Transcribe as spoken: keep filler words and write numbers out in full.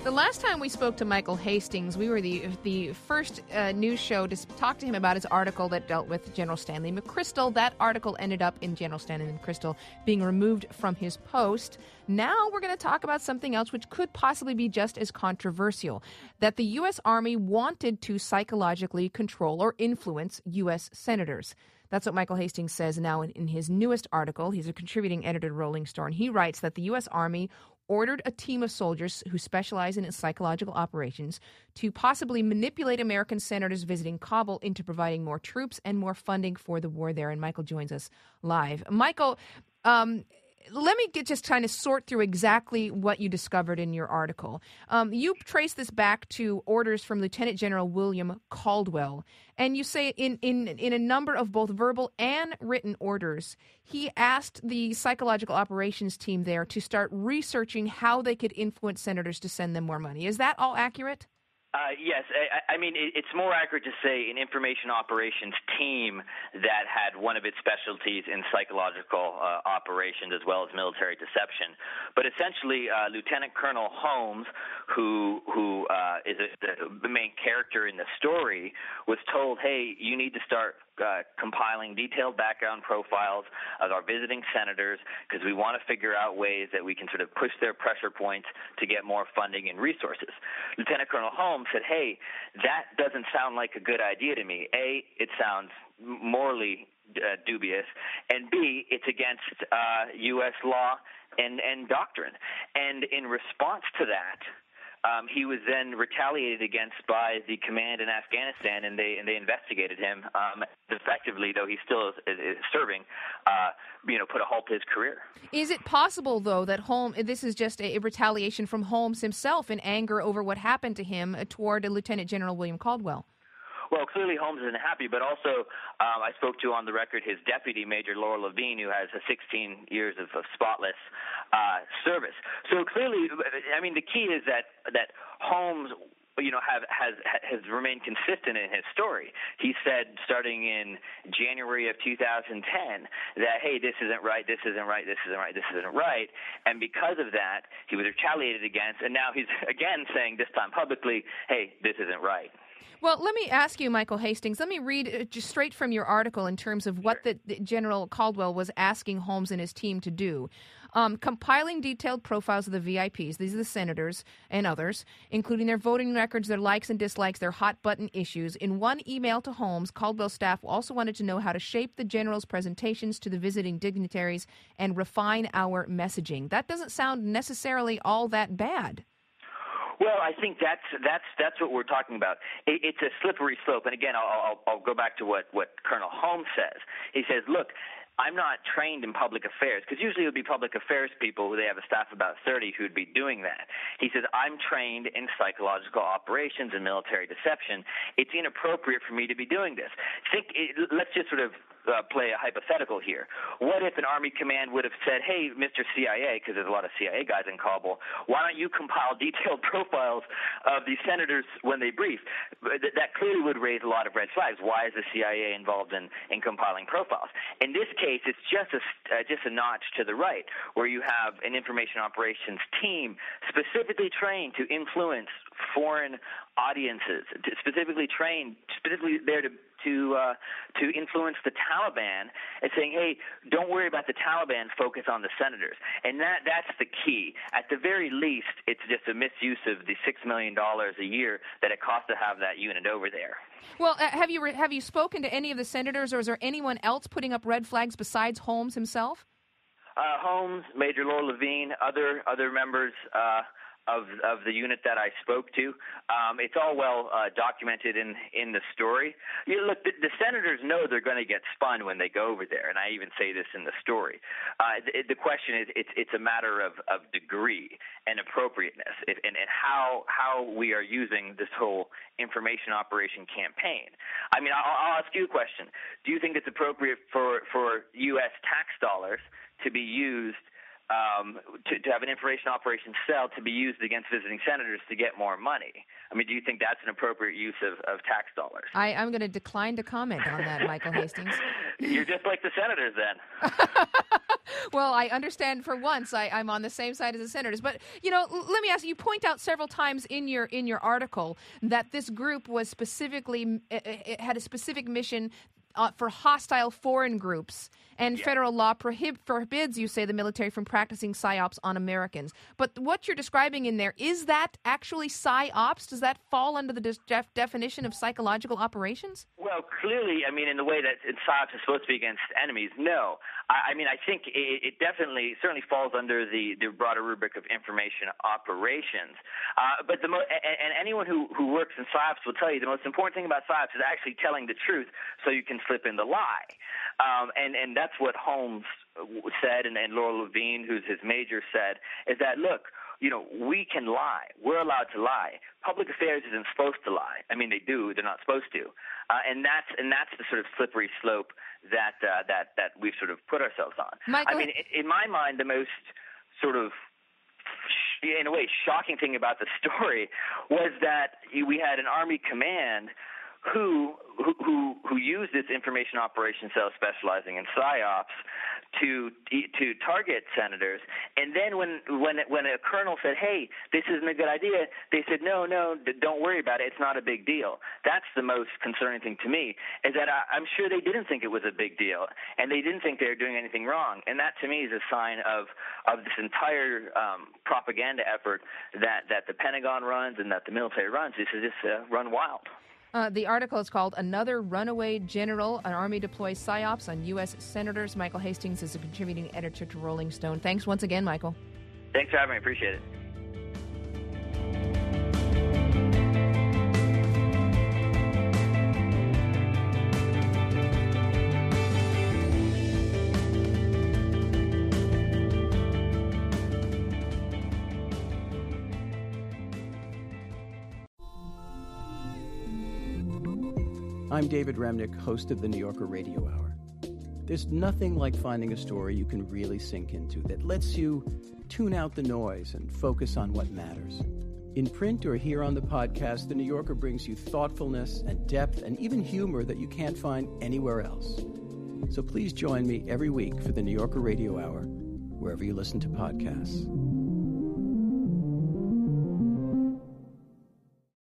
The last time we spoke to Michael Hastings, we were the the first uh, news show to talk to him about his article that dealt with General Stanley McChrystal. That article ended up in General Stanley McChrystal being removed from his post. Now we're going to talk about something else which could possibly be just as controversial, that the U S. Army wanted to psychologically control or influence U S senators. That's what Michael Hastings says now in, in his newest article. He's a contributing editor to Rolling Stone. He writes that the U S. Army ordered a team of soldiers who specialize in psychological operations to possibly manipulate American senators visiting Kabul into providing more troops and more funding for the war there. And Michael joins us live. Michael, um, let me get just trying to sort through exactly what you discovered in your article. Um, you trace this back to orders from Lieutenant General William Caldwell, and you say in, in, in a number of both verbal and written orders, he asked the psychological operations team there to start researching how they could influence senators to send them more money. Is that all accurate? Uh, yes. I, I mean, it, it's more accurate to say an information operations team that had one of its specialties in psychological uh, operations as well as military deception. But essentially, uh, Lieutenant Colonel Holmes, who who uh, is a, the main character in the story, was told, hey, you need to start Uh, compiling detailed background profiles of our visiting senators because we want to figure out ways that we can sort of push their pressure points to get more funding and resources. Lieutenant Colonel Holmes said, hey, that doesn't sound like a good idea to me. A, it sounds morally uh, dubious, and B, it's against uh, U S law and, and doctrine. And in response to that, Um, he was then retaliated against by the command in Afghanistan, and they and they investigated him um, effectively, though he's still is, is serving. Uh, you know, put a halt to his career. Is it possible, though, that Holmes? This is just a retaliation from Holmes himself in anger over what happened to him toward Lieutenant General William Caldwell? Well, clearly Holmes isn't happy, but also um, I spoke to on the record his deputy, Major Laura Levine, who has a sixteen years of, of spotless uh, service. So clearly, I mean, the key is that that Holmes, you know, have has has remained consistent in his story. He said starting in January of two thousand ten that, hey, this isn't right, this isn't right, this isn't right, this isn't right. And because of that, he was retaliated against, and now he's again saying, this time publicly, hey, this isn't right. Well, let me ask you, Michael Hastings, let me read just straight from your article in terms of what Sure. the, the General Caldwell was asking Holmes and his team to do. Um, compiling detailed profiles of the V I Ps, these are the senators and others, including their voting records, their likes and dislikes, their hot-button issues. In one email to Holmes, Caldwell's staff also wanted to know how to shape the general's presentations to the visiting dignitaries and refine our messaging. That doesn't sound necessarily all that bad. Well, I think that's that's that's what we're talking about. It, it's a slippery slope, and again, I'll, I'll, I'll go back to what, what Colonel Holmes says. He says, look, I'm not trained in public affairs, because usually it would be public affairs people who they have a staff of about thirty who would be doing that. He says, I'm trained in psychological operations and military deception. It's inappropriate for me to be doing this. Think, let's just sort of uh, play a hypothetical here. What if an Army command would have said, hey, Mister C I A, because there's a lot of C I A guys in Kabul, why don't you compile detailed profiles of these senators when they brief? That clearly would raise a lot of red flags. Why is the C I A involved in, in compiling profiles? In this case, it's just a, uh, just a notch to the right, where you have an information operations team specifically trained to influence foreign audiences, specifically trained, specifically there to to uh, to influence the Taliban, and saying, hey, don't worry about the Taliban, focus on the senators. And that that's the key. At the very least, it's just a misuse of the six million dollars a year that it costs to have that unit over there. Well, uh, have you re- have you spoken to any of the senators, or is there anyone else putting up red flags besides Holmes himself? Uh, Holmes, Major Laura Levine, other other members uh, of of the unit that I spoke to. Um, it's all well uh, documented in, in the story. You look, the, the senators know they're going to get spun when they go over there, and I even say this in the story. Uh, the, the question is, it's it's a matter of, of degree and appropriateness, and, and how how we are using this whole information operation campaign. I mean, I'll, I'll ask you a question. Do you think it's appropriate for, for U S tax dollars to be used um, to, to have an information operation cell to be used against visiting senators to get more money. I mean, do you think that's an appropriate use of, of tax dollars? I, I'm going to decline to comment on that, Michael Hastings. You're just like the senators then. Well, I understand for once I, I'm on the same side as the senators. But, you know, l- let me ask you, you point out several times in your in your article that this group was specifically, it, it had a specific mission Uh, for hostile foreign groups, and yeah. federal law prohib- forbids, you say, the military from practicing psyops on Americans. But what you're describing in there, is that actually psyops? Does that fall under the def- definition of psychological operations? Well, clearly, I mean, in the way that psyops is supposed to be against enemies, no. I, I mean, I think it, it definitely, certainly falls under the, the broader rubric of information operations. Uh, but the mo- and, and anyone who, who works in psyops will tell you the most important thing about psyops is actually telling the truth so you can slip in the lie. Um, and, and that's what Holmes said, and, and Laura Levine, who's his major, said, is that, look, you know, we can lie. We're allowed to lie. Public affairs isn't supposed to lie. I mean, they do. They're not supposed to. Uh, and that's and that's the sort of slippery slope that uh, that that we've sort of put ourselves on. Michael, I mean, in my mind, the most sort of, in a way, shocking thing about the story was that we had an Army command who who who used this information operations cell specializing in psyops to to target senators, and then when when when a colonel said, "Hey, this isn't a good idea," they said, "No, no, don't worry about it. It's not a big deal." That's the most concerning thing to me, is that I, I'm sure they didn't think it was a big deal, and they didn't think they were doing anything wrong, and that to me is a sign of of this entire um, propaganda effort that that the Pentagon runs and that the military runs. This is just uh, run wild. Uh, the article is called Another Runaway General, an Army Deploys Psyops on U S Senators. Michael Hastings is a contributing editor to Rolling Stone. Thanks once again, Michael. Thanks for having me. Appreciate it. I'm David Remnick, host of the New Yorker Radio Hour. There's nothing like finding a story you can really sink into that lets you tune out the noise and focus on what matters. In print or here on the podcast, the New Yorker brings you thoughtfulness and depth and even humor that you can't find anywhere else. So please join me every week for the New Yorker Radio Hour, wherever you listen to podcasts.